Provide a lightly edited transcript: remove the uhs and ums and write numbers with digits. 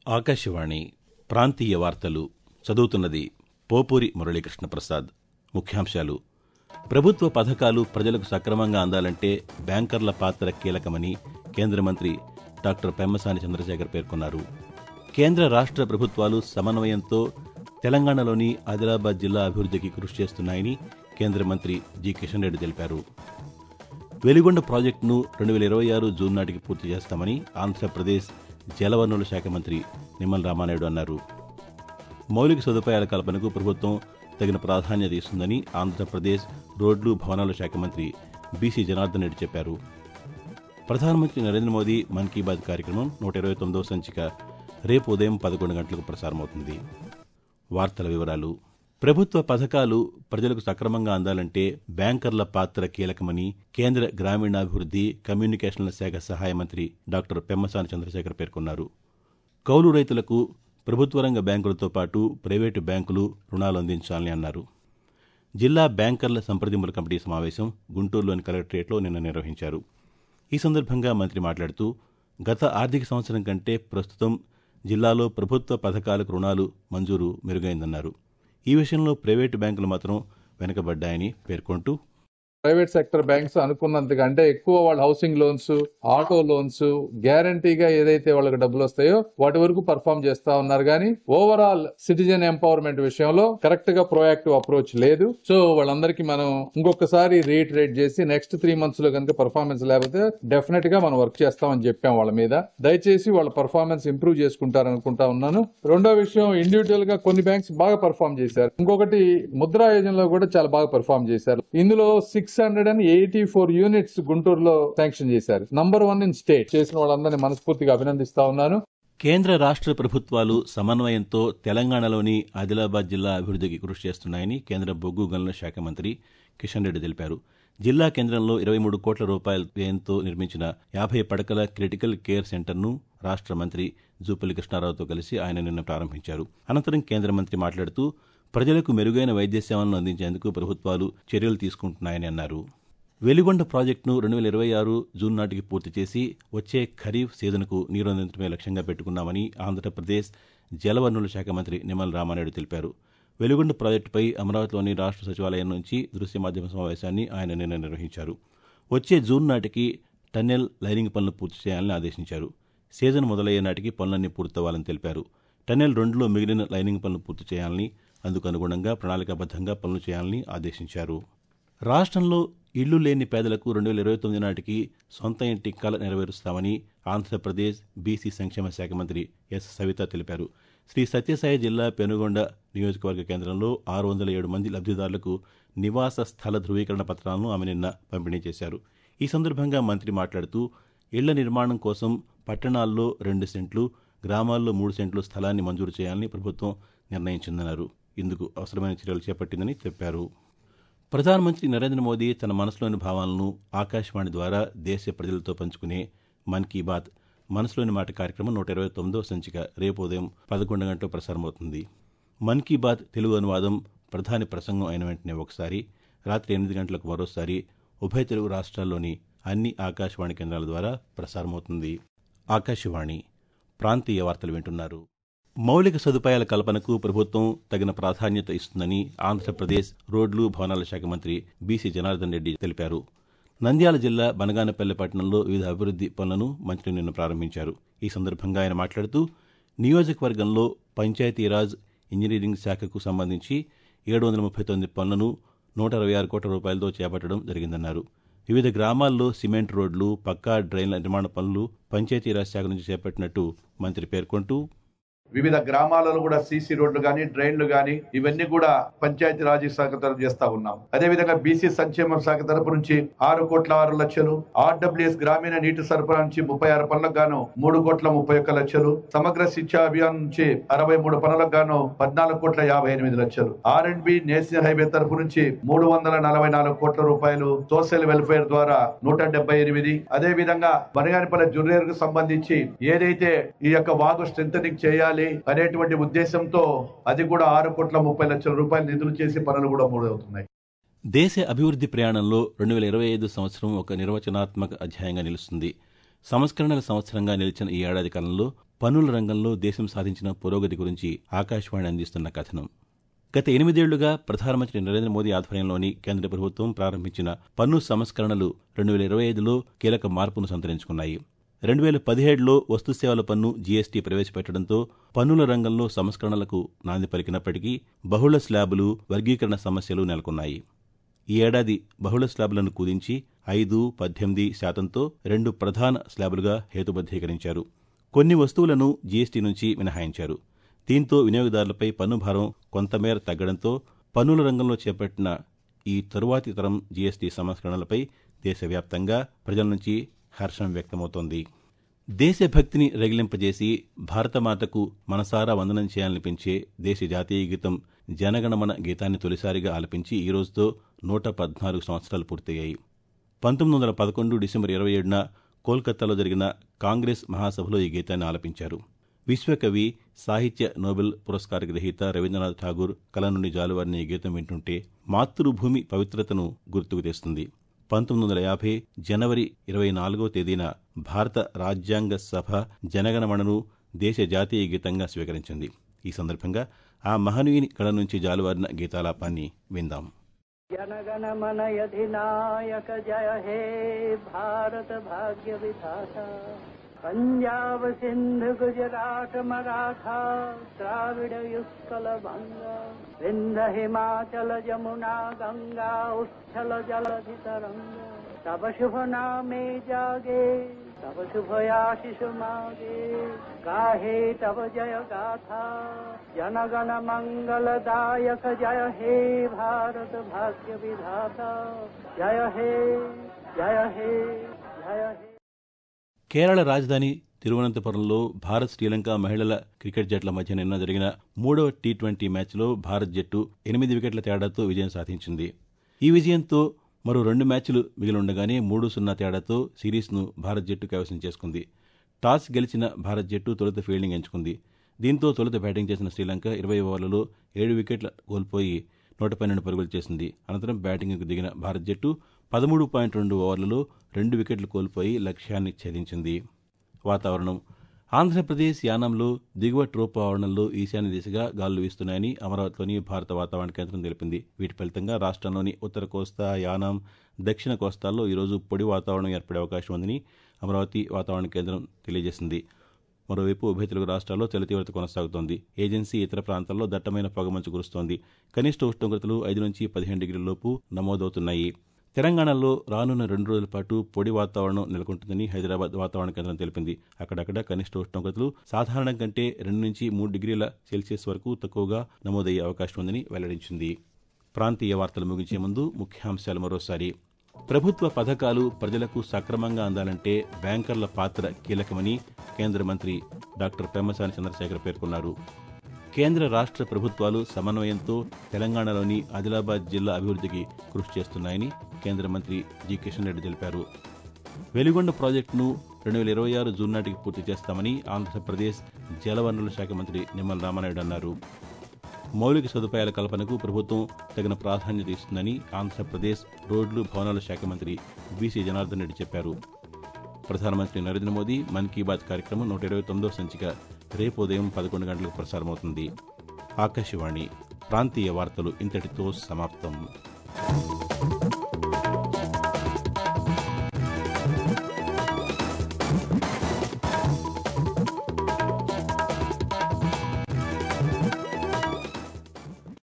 ఆకాశవాణి ప్రాంతీయ వార్తలు చదువుతున్నది పోపూరి మురళీకృష్ణ ప్రసాద్. ముఖ్యాంశాలు: ప్రభుత్వ పథకాలు ప్రజలకు సక్రమంగా అందాలంటే బ్యాంకర్ల పాత్ర కీలకమని కేంద్ర మంత్రి డాక్టర్ పెమ్మసాని చంద్రశేఖర్ పేర్కొన్నారు. కేంద్ర రాష్ట్ర ప్రభుత్వాలు సమన్వయంతో తెలంగాణలోని ఆదిలాబాద్ జిల్లా అభివృద్ధికి కృషి చేస్తున్నాయని కేంద్ర మంత్రి జి కిషన్ రెడ్డి తెలిపారు. వెలిగొండ ప్రాజెక్టును 2026 జూన్ నాటికి పూర్తి చేస్తామని ఆంధ్రప్రదేశ్ జలవనరుల శాఖ మంత్రి నిమ్మల రామానాయుడు అన్నారు. మౌలిక సదుపాయాల కల్పనకు ప్రభుత్వం తగిన ప్రాధాన్యత ఇస్తుందని ఆంధ్రప్రదేశ్ రోడ్లు భవనాల శాఖ మంత్రి బీసీ జనార్దన్ రెడ్డి చెప్పారు. ప్రధానమంత్రి నరేంద్ర మోదీ మన్ కీ బాత్ కార్యక్రమం 129వ సంచిక రేపు ఉదయం 11 గంటలకు ప్రసారమవుతుంది. వార్తల వివరాలు: ప్రభుత్వ పథకాలు ప్రజలకు సక్రమంగా అందాలంటే బ్యాంకర్ల పాత్ర కీలకమని కేంద్ర గ్రామీణాభివృద్ధి కమ్యూనికేషన్ల శాఖ సహాయ మంత్రి డాక్టర్ పెమ్మసాని చంద్రశేఖర్ పేర్కొన్నారు. కౌలు రైతులకు ప్రభుత్వ రంగ బ్యాంకులతో పాటు ప్రైవేటు బ్యాంకులు రుణాలు అందించాలని అన్నారు. జిల్లా బ్యాంకర్ల సంప్రదింపుల కమిటీ సమావేశం గుంటూరులోని కలెక్టరేట్లో నిన్న నిర్వహించారు. ఈ సందర్భంగా మంత్రి మాట్లాడుతూ, గత ఆర్థిక సంవత్సరం కంటే ప్రస్తుతం జిల్లాలో ప్రభుత్వ పథకాలకు రుణాలు మంజూరు మెరుగైందన్నారు. ఈ విషయంలో ప్రైవేటు బ్యాంకులు మాత్రం వెనుకబడ్డాయని పేర్కొంటూ, ప్రైవేట్ సెక్టర్ బ్యాంక్స్ అనుకున్నంతగా అంటే ఎక్కువ వాళ్ళ హౌసింగ్ లోన్స్, ఆటో లోన్స్ గ్యారంటీగా ఏదైతే వాళ్ళకి డబ్బులు వస్తాయో వాటి వరకు పర్ఫామ్ చేస్తా ఉన్నారు. కానీ ఓవరాల్ సిటిజన్ ఎంపవర్మెంట్ విషయంలో కరెక్ట్ గా ప్రోయాక్టివ్ అప్రోచ్ లేదు. సో వాళ్ళందరికీ మనం ఇంకొకసారి రీఇటరేట్ చేసి నెక్స్ట్ 3 months లో కనుక పర్ఫార్మెన్స్ లేకపోతే డెఫినెట్ గా మనం వర్క్ చేస్తామని చెప్పాం వాళ్ళ మీద. దయచేసి వాళ్ళ పర్ఫార్మెన్స్ ఇంప్రూవ్ చేసుకుంటారనుకుంటా ఉన్నాను. రెండో విషయం, ఇండివిజువల్ గా కొన్ని బ్యాంక్స్ బాగా పర్ఫామ్ చేశారు. ఇంకొకటి ముద్రా యోజనలో కూడా చాలా బాగా పర్ఫామ్ చేశారు. ఇందులో 684 యూనిట్స్ గుంటూరులో శాంక్షన్ చేశారు. Number 1 in state. చేసిన వాళ్ళందరినీ మనస్ఫూర్తిగా అభినందిస్తా ఉన్నాను. కేంద్ర రాష్ట్ర ప్రభుత్వాలు సమన్వయంతో తెలంగాణలోని ఆదిలాబాద్ జిల్లా అభివృద్ధికి కృషి చేస్తున్నాయని కేంద్ర బొగ్గు గనుల శాఖ మంత్రి కిషన్ రెడ్డి తెలిపారు. జిల్లా కేంద్రంలో 23 కోట్ల రూపాయల వ్యయంతో నిర్మించిన 50 పడకల క్రిటికల్ కేర్ సెంటర్ను రాష్ట్ర మంత్రి జూపల్లి కృష్ణారావుతో కలిసి ఆయన నిన్న ప్రారంభించారు. అనంతరం కేంద్ర మంత్రి మాట్లాడుతూ, ప్రజలకు మెరుగైన వైద్య సేవలను అందించేందుకు ప్రభుత్వాలు చర్యలు తీసుకుంటున్నాయని అన్నారు. వెలిగొండ ప్రాజెక్టును 2026 జూన్ నాటికి పూర్తి చేసి వచ్చే ఖరీఫ్ సీజన్కు నీరు అందించడమే లక్ష్యంగా పెట్టుకున్నామని ఆంధ్రప్రదేశ్ జలవనరుల శాఖ మంత్రి నిమ్మల రామానాయుడు తెలిపారు. వెలిగొండ ప్రాజెక్టుపై అమరావతిలోని రాష్ట్ర సచివాలయం నుంచి దృశ్య మాధ్యమ సమావేశాన్ని ఆయన నిన్న నిర్వహించారు. వచ్చే జూన్ నాటికి టన్నెల్ లైనింగ్ పనులు పూర్తి చేయాలని ఆదేశించారు. సీజన్ మొదలయ్యే నాటికి పనులన్నీ పూర్తవ్వాలని తెలిపారు. టన్నెల్ 2లో మిగిలిన లైనింగ్ పనులు పూర్తి చేయాలని, అందుకు అనుగుణంగా ప్రణాళికాబద్ధంగా పనులు చేయాలని ఆదేశించారు. రాష్ట్రంలో ఇళ్లు లేని పేదలకు 2029 నాటికి సొంత ఇంటి కల నెరవేరుస్తామని ఆంధ్రప్రదేశ్ బీసీ సంక్షేమ శాఖ మంత్రి ఎస్ సవిత తెలిపారు. శ్రీ సత్యసాయి జిల్లా పెనుగొండ నియోజకవర్గ కేంద్రంలో 607 మంది లబ్ధిదారులకు నివాస స్థల ధృవీకరణ పత్రాలను ఆమె నిన్న పంపిణీ చేశారు. ఈ సందర్భంగా మంత్రి మాట్లాడుతూ, ఇళ్ల నిర్మాణం కోసం పట్టణాల్లో 2 సెంట్లు, గ్రామాల్లో 3 సెంట్లు స్థలాన్ని మంజూరు చేయాలని ప్రభుత్వం నిర్ణయించిందన్నారు. ఇందుకు అవసరమైన చర్యలు చేపట్టిందని చెప్పారు. ప్రధానమంత్రి నరేంద్ర మోదీ తన మనసులోని భావాలను ఆకాశవాణి ద్వారా దేశ ప్రజలతో పంచుకునే మన్ కీ బాత్ మనసులోని మాట కార్యక్రమం 129వ సంచిక రేపు ఉదయం 11 గంటలకు ప్రసారమవుతుంది. మన్ కీ బాత్ తెలుగు అనువాదం ప్రధాని ప్రసంగం అయిన వెంటనే ఒకసారి, రాత్రి 8 గంటలకు మరోసారి ఉభయ తెలుగు రాష్ట్రాల్లోని అన్ని ఆకాశవాణి కేంద్రాల ద్వారా ప్రసారమవుతుంది. ఆకాశవాణి ప్రాంతీయ వార్తలు వింటున్నారు. మౌలిక సదుపాయాల కల్పనకు ప్రభుత్వం తగిన ప్రాధాన్యత ఇస్తుందని ఆంధ్రప్రదేశ్ రోడ్లు భవనాల శాఖ మంత్రి బీసీ జనార్దన్ రెడ్డి తెలిపారు. నంద్యాల జిల్లా బనగానపల్లె పట్టణంలో వివిధ అభివృద్ది పనులను మంత్రి నిన్న ప్రారంభించారు. ఈ సందర్భంగా ఆయన మాట్లాడుతూ, నియోజకవర్గంలో పంచాయతీరాజ్ ఇంజనీరింగ్ శాఖకు సంబంధించి 739 పనులను 126 కోట్ల రూపాయలతో చేపట్టడం జరిగిందన్నారు. వివిధ గ్రామాల్లో సిమెంట్ రోడ్లు, పక్కా డ్రైన్ల నిర్మాణ పనులు పంచాయతీరాజ్ శాఖ నుంచి చేపట్టినట్టు మంత్రి పేర్కొంటూ, వివిధ గ్రామాలలో కూడా సీసీ రోడ్లు గాని, డ్రైన్లు గాని ఇవన్నీ కూడా పంచాయతీ రాజ్ శాఖ తరఫు చేస్తా ఉన్నాం. అదే విధంగా బీసీ సంక్షేమ శాఖ తరపు నుంచి 6,06,00,000, ఆర్డబ్ల్యూఎస్ గ్రామీణ నీటి సరఫరా నుంచి 36 పనులకు గాను 3,31,00,000, సమగ్ర శిక్షా అభియాన్ నుంచి 63 పనులకు గాను 14,58,00,000, R&B నేషనల్ హైవే తరపు నుంచి 344 కోట్ల రూపాయలు, సోషల్ వెల్ఫేర్ ద్వారా 178. అదే విధంగా బనగానపల్లె జుర్రేరుకు సంబంధించి ఏదైతే ఈ యొక్క వాగు స్ట్రెంథనింగ్ చేయాలి అనేటువంటి ఉద్దేశంతో అది కూడా 6,30,00,000 రూపాయలు నిధులు చేసి పనులు కూడా మొదలవుతున్నాయి. దేశ అభివృద్ధి ప్రయాణంలో 2025 సంవత్సరం ఒక నిర్వచనాత్మక అధ్యాయంగా నిలుస్తుంది. సంస్కరణల సంవత్సరంగా నిలిచిన ఈ ఏడాది కాలంలో పన్నుల రంగంలో దేశం సాధించిన పురోగతి గురించి ఆకాశవాణి అందిస్తున్న కథనం. గత 8 ఏళ్లుగా ప్రధానమంత్రి నరేంద్ర మోదీ ఆధ్వర్యంలోని కేంద్ర ప్రభుత్వం ప్రారంభించిన పన్ను సంస్కరణలు 2025లో కీలక మార్పును సంతరించుకున్నాయి. 2017లో వస్తుసేవల పన్ను జీఎస్టీ ప్రవేశపెట్టడంతో పన్నుల రంగంలో సంస్కరణలకు నాంది పలికినప్పటికీ బహుళ స్లాబులు, వర్గీకరణ సమస్యలు నెలకొన్నాయి. ఈ ఏడాది బహుళ స్లాబులను కుదించి 5-18% 2 ప్రధాన స్లాబులుగా హేతుబద్ధీకరించారు. కొన్ని వస్తువులను జీఎస్టీ నుంచి మినహాయించారు. దీంతో వినియోగదారులపై పన్ను భారం కొంతమేర తగ్గడంతో పన్నుల రంగంలో చేపట్టిన ఈ తరువాతి తరం జీఎస్టీ సంస్కరణలపై దేశవ్యాప్తంగా ప్రజల నుంచి హర్షం వ్యక్తమవుతోంది. దేశభక్తిని రగిలింపజేసి భారతమాతకు మనసారా వందనం చేయాలనిపించే దేశ జాతీయ గీతం జనగణమన గీతాన్ని తొలిసారిగా ఆలపించి ఈ రోజుతో 114 సంవత్సరాలు పూర్తయ్యాయి. 1911 డిసెంబర్ 27న కోల్కతాలో జరిగిన కాంగ్రెస్ మహాసభలో ఈ గీతాన్ని ఆలపించారు. విశ్వకవి, సాహిత్య నోబెల్ పురస్కార గ్రహీత రవీంద్రనాథ్ ఠాగూర్ కలం నుండి జాలువారిన ఈ గీతం వింటుంటే మాతృభూమి పవిత్రతను గుర్తుకు తెస్తుంది. 1950 జనవరి 24వ తేదీన భారత రాజ్యాంగ సభ జనగణమనను దేశ జాతీయ గీతంగా స్వీకరించింది. ఈ సందర్భంగా ఆ మహనీయుని కళ నుంచి జాలువారిన గీతాలాపాన్ని విందాం. जनगणमन अधिनायक जय हे भारत भाग्य विधाता पंजाब सिंध गुजरात मराठा द्राविड उत्कल बंगा विंध्य हिमाचल जमुना गंगा उच्छल जलधि तरंगा तब शुभ नामे जागे तब शुभ आशीष मागे गाहे तब जय गाथा जनगण मंगलदायक जय हे भारत भाग्य विधाता जय हे जय हे जय हे. కేరళ రాజధాని తిరువనంతపురంలో భారత్ శ్రీలంక మహిళల క్రికెట్ జట్ల మధ్య నిన్న జరిగిన 3వ టీ20 మ్యాచ్లో భారత్ జట్టు 8 వికెట్ల తేడాతో విజయం సాధించింది. ఈ విజయంతో మరో 2 మ్యాచ్లు మిగిలుండగానే 3-0 తేడాతో సిరీస్ను భారత్ జట్టు కైవసం చేసుకుంది. టాస్ గెలిచిన భారత్ జట్టు తొలుత ఫీల్డింగ్ ఎంచుకుంది. దీంతో తొలుత బ్యాటింగ్ చేసిన శ్రీలంక 20 ఓవర్లలో 7 వికెట్ల కోల్పోయి 112 పరుగులు చేసింది. అనంతరం బ్యాటింగ్కు దిగిన భారత్ జట్టు 13.2 ఓవర్లలో 2 వికెట్లు కోల్పోయి లక్ష్యాన్ని ఛేదించింది. వాతావరణం. ఆంధ్రప్రదేశ్ యానాంలో దిగువ ట్రోపావరణంలో ఈశాన్య దిశగా గాలులు వీస్తున్నాయని అమరావతిలోని భారత వాతావరణ కేంద్రం తెలిపింది. వీటి ఫలితంగా రాష్ట్రంలోని ఉత్తర కోస్తా, యానాం, దక్షిణ కోస్తాల్లో ఈరోజు పొడి వాతావరణం ఏర్పడే అవకాశం ఉందని అమరావతి వాతావరణ కేంద్రం తెలియజేసింది. మరోవైపు ఉభయ తెలుగు రాష్ట్రాల్లో చలి తీవ్రత కొనసాగుతోంది. ఏజెన్సీ ఇతర ప్రాంతాల్లో దట్టమైన పొగమంచు కురుస్తోంది. కనిష్ట ఉష్ణోగ్రతలు 5 నుంచి 15 డిగ్రీల లోపు నమోదవుతున్నాయి. తెలంగాణలో రానున్న 2 రోజుల పాటు పొడి వాతావరణం నెలకొంటుందని హైదరాబాద్ వాతావరణ కేంద్రం తెలిపింది. అక్కడక్కడ కనిష్ట ఉష్ణోగ్రతలు సాధారణం కంటే 2 నుంచి 3 డిగ్రీల సెల్సియస్ వరకు తక్కువగా నమోదయ్యే అవకాశం ఉందని వెల్లడించింది. ప్రాంతీయ వార్తలు ముగించే ముందు ముఖ్యాంశాలు మరోసారి. ప్రభుత్వ పథకాలు ప్రజలకు సక్రమంగా అందాలంటే బ్యాంకర్ల పాత్ర కీలకమని కేంద్ర మంత్రి డాక్టర్ పెమ్మసాని చంద్రశేఖర్ పేర్కొన్నారు. కేంద్ర రాష్ట్ర ప్రభుత్వాలు సమన్వయంతో తెలంగాణలోని ఆదిలాబాద్ జిల్లా అభివృద్ధికి కృషి చేస్తున్నాయని కేంద్ర మంత్రి జి కిషన్ రెడ్డి తెలిపారు. వెలిగొండ ప్రాజెక్టును 2026 జూన్ నాటికి పూర్తి చేస్తామని ఆంధ్రప్రదేశ్ జలవనరుల శాఖ మంత్రి నిమ్మల రామానాయుడు అన్నారు. మౌలిక సదుపాయాల కల్పనకు ప్రభుత్వం తగిన ప్రాధాన్యత ఇస్తుందని ఆంధ్రప్రదేశ్ రోడ్లు, భవనాల శాఖ మంత్రి బీసీ జనార్దన్ రెడ్డి చెప్పారు. ప్రధానమంత్రి నరేంద్ర మోదీ మన్ కీ బాత్ కార్యక్రమం 129వ సంచిక రేపు ఉదయం 11 గంటలకు ప్రసారమవుతుంది. ఆకాశవాణి ప్రాంతీయ వార్తలు ఇంతటితో సమాప్తం.